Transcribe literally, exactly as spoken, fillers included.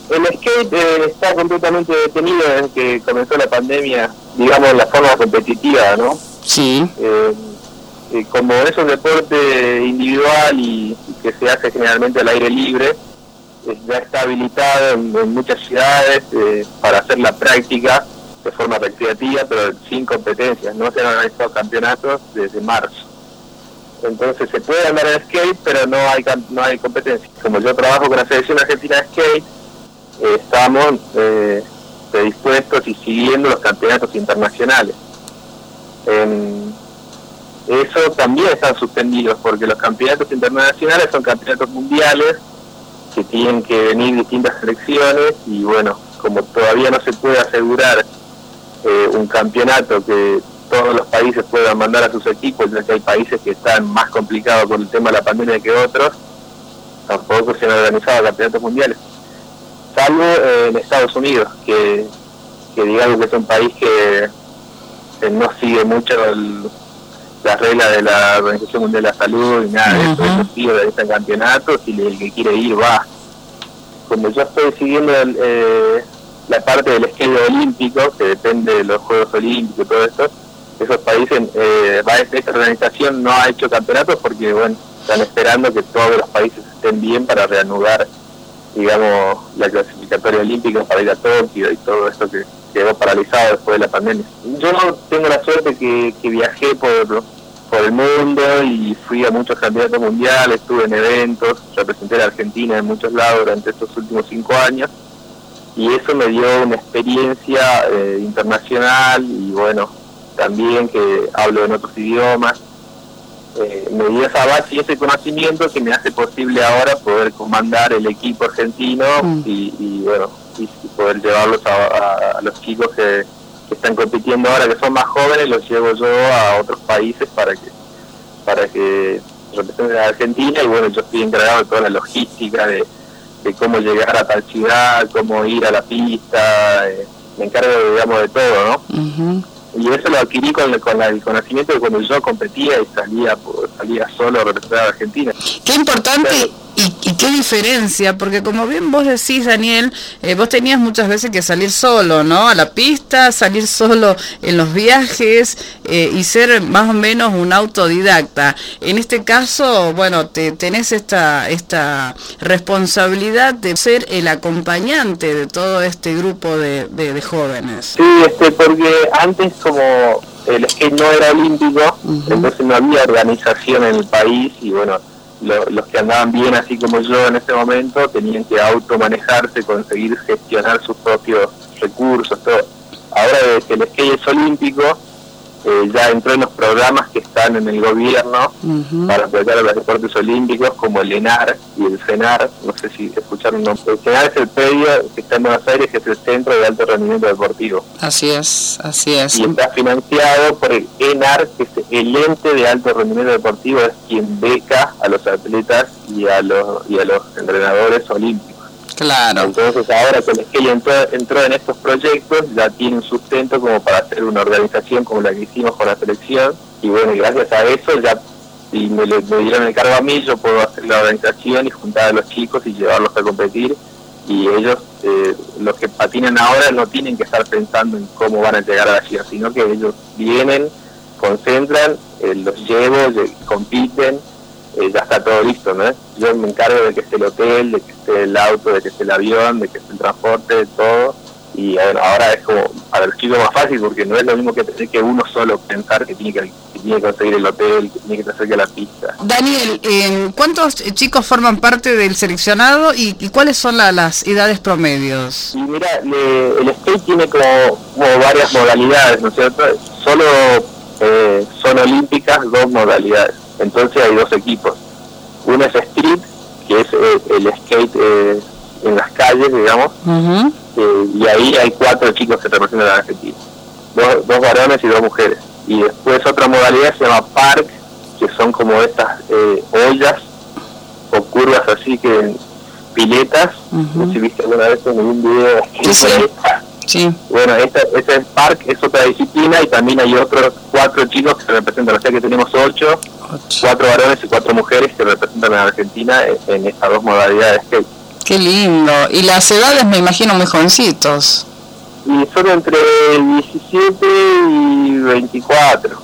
El skate eh, está completamente detenido desde que comenzó la pandemia, digamos, en la forma competitiva, ¿no? Sí. Eh, eh, como es un deporte individual y, y que se hace generalmente al aire libre, eh, ya está habilitado en, en muchas ciudades eh, para hacer la práctica de forma recreativa, pero sin competencias. No se han organizado campeonatos desde marzo. Entonces se puede andar en skate, pero no hay no hay competencia. Como yo trabajo con la Selección Argentina de Skate, eh, estamos eh, predispuestos y siguiendo los campeonatos internacionales. Eh, eso también están suspendidos, porque los campeonatos internacionales son campeonatos mundiales que tienen que venir distintas selecciones, y bueno, como todavía no se puede asegurar eh, un campeonato que todos los países puedan mandar a sus equipos, ya que hay países que están más complicados con el tema de la pandemia que otros, tampoco se han organizado campeonatos mundiales, salvo eh, en Estados Unidos, que, que digamos que es un país que, que no sigue mucho el, las reglas de la Organización Mundial de la Salud y nada de eso. Ellos sí organizan campeonatos y el que quiere ir va. Como yo estoy siguiendo el, eh, la parte del skate olímpico, que depende de los Juegos Olímpicos y todo esto, esos países, eh, esta organización no ha hecho campeonatos porque, bueno, están esperando que todos los países estén bien para reanudar, digamos, la clasificatoria olímpica para ir a Tokio y todo esto que quedó paralizado después de la pandemia. Yo tengo la suerte que, que viajé por, por el mundo y fui a muchos campeonatos mundiales, estuve en eventos, representé a la Argentina en muchos lados durante estos últimos cinco años, y eso me dio una experiencia eh, internacional, y bueno, también que hablo en otros idiomas, eh, me dio esa base y ese conocimiento que me hace posible ahora poder comandar el equipo argentino mm. y, y bueno, y, y poder llevarlos a, a, a los chicos que, que están compitiendo ahora, que son más jóvenes, los llevo yo a otros países para que para que representen a Argentina, y bueno, yo estoy encargado de toda la logística de, de cómo llegar a tal ciudad, cómo ir a la pista, eh, me encargo, digamos, de todo, ¿no? Uh-huh. Y eso lo adquirí con, con la, el conocimiento de cuando yo competía y salía salía solo a representar a Argentina. Qué importante. Pero, y, y qué diferencia, porque como bien vos decís, Daniel, eh, vos tenías muchas veces que salir solo, ¿no? A la pista, salir solo en los viajes eh, y ser más o menos un autodidacta. En este caso, bueno, te, tenés esta esta responsabilidad de ser el acompañante de todo este grupo de, de, de jóvenes. Sí, este, porque antes como el skate no era olímpico, uh-huh. entonces no había organización en el país, y bueno, Lo, los que andaban bien así como yo en ese momento tenían que automanejarse, conseguir gestionar sus propios recursos, todo. Ahora desde que el skate es olímpico, eh, ya entró en los programas que están en el gobierno uh-huh. para apoyar a los deportes olímpicos, como el ENAR y el CENAR, no sé si escucharon un nombre. El CENAR es el predio que está en Buenos Aires, que es el Centro de Alto Rendimiento Deportivo. Así es, así es. Y está financiado por el ENAR, que es el ente de alto rendimiento deportivo, es quien beca a los atletas y a los y a los entrenadores olímpicos. Claro. Entonces ahora que el skate entró, entró en estos proyectos, ya tiene un sustento como para hacer una organización como la que hicimos con la selección, y bueno, y gracias a eso ya, y me, me dieron el cargo a mí, yo puedo hacer la organización y juntar a los chicos y llevarlos a competir, y ellos, eh, los que patinan ahora, no tienen que estar pensando en cómo van a llegar a la ciudad, sino que ellos vienen, concentran, eh, los llevo, compiten, eh, ya está todo listo, ¿no? Yo me encargo de que esté el hotel, de que esté el auto, de que esté el avión, de que esté el transporte, de todo, y bueno, ahora es como para los chicos más fácil, porque no es lo mismo que tener que uno solo pensar que tiene que, que tiene que conseguir el hotel, que tiene que acercar a la pista. Daniel, eh, ¿cuántos chicos forman parte del seleccionado y, y cuáles son la, las edades promedios? Y mira, le, el skate tiene como, como varias modalidades, ¿no es cierto? Solo eh, son olímpicas dos modalidades, entonces hay dos equipos. Uno es street, que es eh, el skate eh, en las calles, digamos, uh-huh. eh, y ahí hay cuatro chicos que representan a la Argentina, dos, dos varones y dos mujeres. Y después otra modalidad se llama park, que son como estas eh, ollas o curvas así, que piletas, uh-huh. no sé si viste alguna vez en un video. Sí, sí. Sí. Bueno, esta, esta es park, es otra disciplina, y también hay otros cuatro chicos que se representan, o sea que tenemos ocho, ocho. cuatro varones y cuatro mujeres que representan a Argentina en, en estas dos modalidades. Que Qué lindo. Y las edades me imagino muy jovencitos. Y son entre diecisiete y veinticuatro.